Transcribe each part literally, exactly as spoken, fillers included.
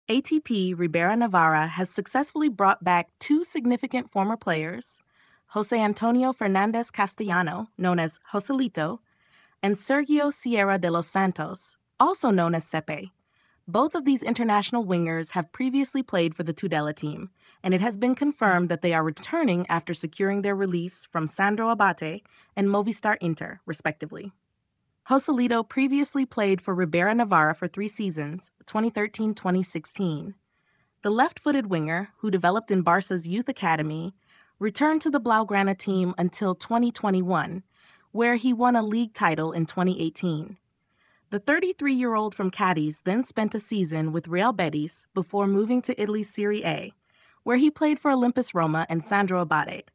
A T P Ribera Navarra has successfully brought back two significant former players, Jose Antonio Fernandez Castellano, known as Joselito, and Sergio Sierra de los Santos, also known as Sepe. Both of these international wingers have previously played for the Tudela team, and it has been confirmed that they are returning after securing their release from Sandro Abate and Movistar Inter, respectively. Joselito previously played for Ribera Navarra for three seasons, twenty thirteen to twenty sixteen. The left-footed winger, who developed in Barca's youth academy, returned to the Blaugrana team until twenty twenty-one, where he won a league title in twenty eighteen. The thirty-three-year-old from Cadiz then spent a season with Real Betis before moving to Italy's Serie A, where he played for Olympus Roma and Sandro Abate.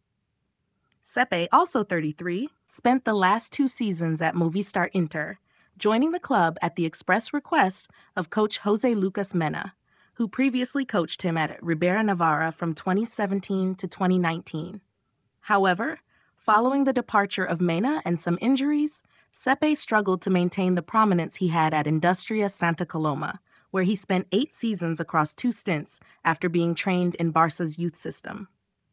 Sepe, also thirty-three, spent the last two seasons at Movistar Inter, joining the club at the express request of coach Jose Lucas Mena, who previously coached him at Ribera Navarra from twenty seventeen to twenty nineteen. However, following the departure of Mena and some injuries, Sepe struggled to maintain the prominence he had at Industria Santa Coloma, where he spent eight seasons across two stints after being trained in Barca's youth system.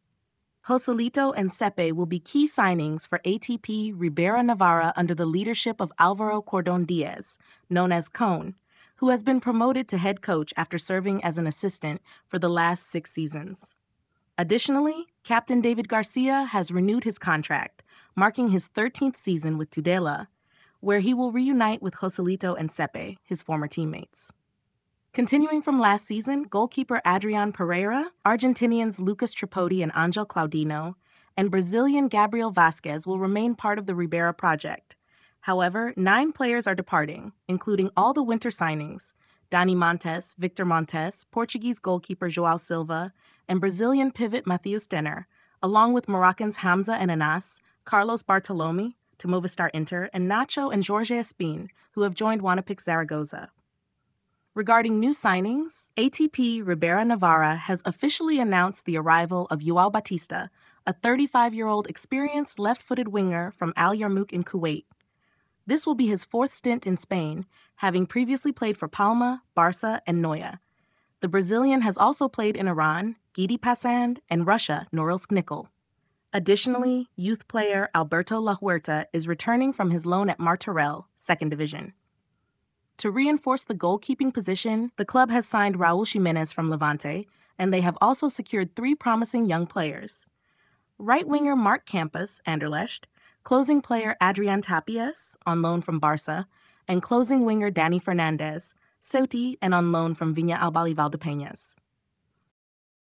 Joselito and Sepe will be key signings for A T P Ribera Navarra under the leadership of Alvaro Cordon Diaz, known as Cone, who has been promoted to head coach after serving as an assistant for the last six seasons. Additionally, Captain David Garcia has renewed his contract, marking his thirteenth season with Tudela, where he will reunite with Joselito and Sepe, his former teammates. Continuing from last season, goalkeeper Adrian Pereira, Argentinians Lucas Tripodi and Angel Claudino, and Brazilian Gabriel Vasquez will remain part of the Ribera project. However, nine players are departing, including all the winter signings: Dani Montes, Victor Montes, Portuguese goalkeeper João Silva, and Brazilian pivot Matheus Denner, along with Moroccans Hamza and Anas, Carlos Bartolome to Movistar Inter, and Nacho and Jorge Espin, who have joined Wanapik Zaragoza. Regarding new signings, A T P Ribera Navarra has officially announced the arrival of Joao Batista, a thirty-five-year-old experienced left-footed winger from Al Yarmouk in Kuwait. This will be his fourth stint in Spain, having previously played for Palma, Barca, and Noya. The Brazilian has also played in Iran, Gidi Pasand, and Russia, Norilsk Nickel. Additionally, youth player Alberto La Huerta is returning from his loan at Martorell, second division. To reinforce the goalkeeping position, the club has signed Raul Jimenez from Levante, and they have also secured three promising young players: right winger Mark Campos, Anderlecht, closing player Adrian Tapies, on loan from Barca, and closing winger Danny Fernandez, Ceuta, and on loan from Viña Albali Valdepeñas.